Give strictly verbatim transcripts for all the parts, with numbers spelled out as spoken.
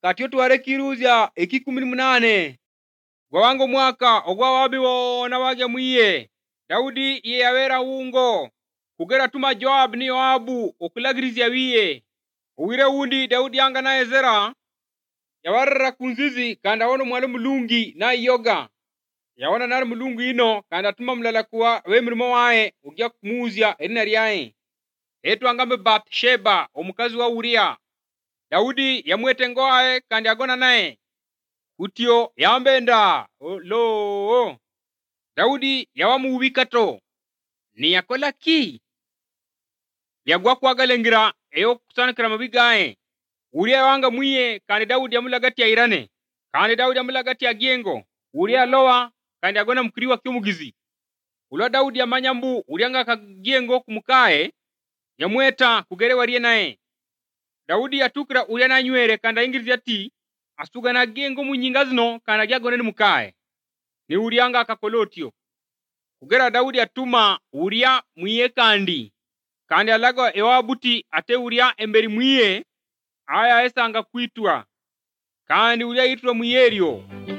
katyo tware kiruzya ekikumi n'umunane gwawango mwaka ogwa wabi wona wagya mwiye Daudi ye yawera wungo kugera tuma Joab ni Yoabu okulagirizya wiye uwire wundi Daudi yanga na Ezera yawarra kunzizi kanda wono mwalo mulungi na yoga yawana nari mulungu ino kanda tuma mulala kuwa wemirimo wae ugya kumuzya erina ryaye etu angambe Bathsheba omukazi wa Uria. Daudi yamwete ngoae kandi agona naye kutyo yambenda lo Daudi yawamuubikato ni yakola ki yagwa kwagalengira eyo kusanikira mabigae Uria wanga mwiye kandi Daudi yamulagati yairane kandi Daudi yamulagati agiengo Uria lowa kandi agona mukiriwa kyumugizi ulo Daudi yamanyambu Urianga kagiengo kumukae yamweta kugere wariye naye Daudi yatukira Uria na nywere kandi ingirizi ati asuga na gengo munyinga zino kandi agyagone ni mukae ni Urianga akakolotyo kugera Daudi atuma Uria mwiye kandi kandi alago ewabuti ate Uria emberi mwiye aya esanga kwitwa kandi Uria yitwa mwiyeryo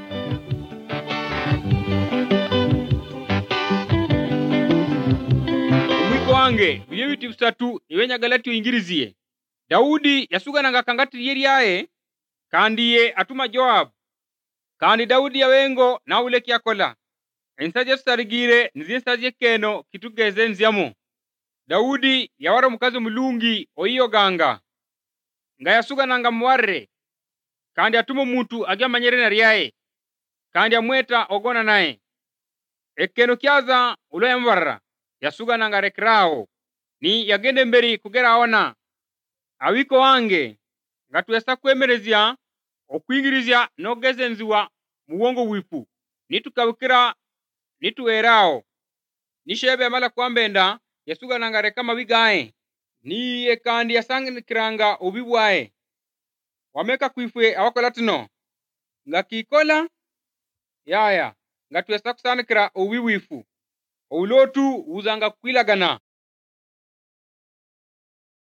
umwiko wange biye biti bisatu ibenya galatyo ingiriziye Daudi yasugana ngakangati yeri yae kandi ye atuma Joab kandi Daudi yawengo na uleki yakola ensaje sarigire nizinsaje keno kitugeze nzyamo Daudi yawara mukazi mulungi oyiyo ganga ngayasugana ngamwarre kandi atuma muntu agyamanyere na ryaye kandi amweta ogona naye ekeno kyaza ulo yambarra yasugana ngarekrao ni yagende mberi kugera awana awiko wange ngatwesa kwemerezya okwingirizya nogezenziwa muwongo wipu nitukabukira nituwerao nishebe amala kwambenda yasugana ngareka mabigae niye kandi yasangikiranga obibwae wameka kwifwe awakolatino ngakikola yaya ngatwesa kusanikira owiwifu oulotu uzanga kwilagana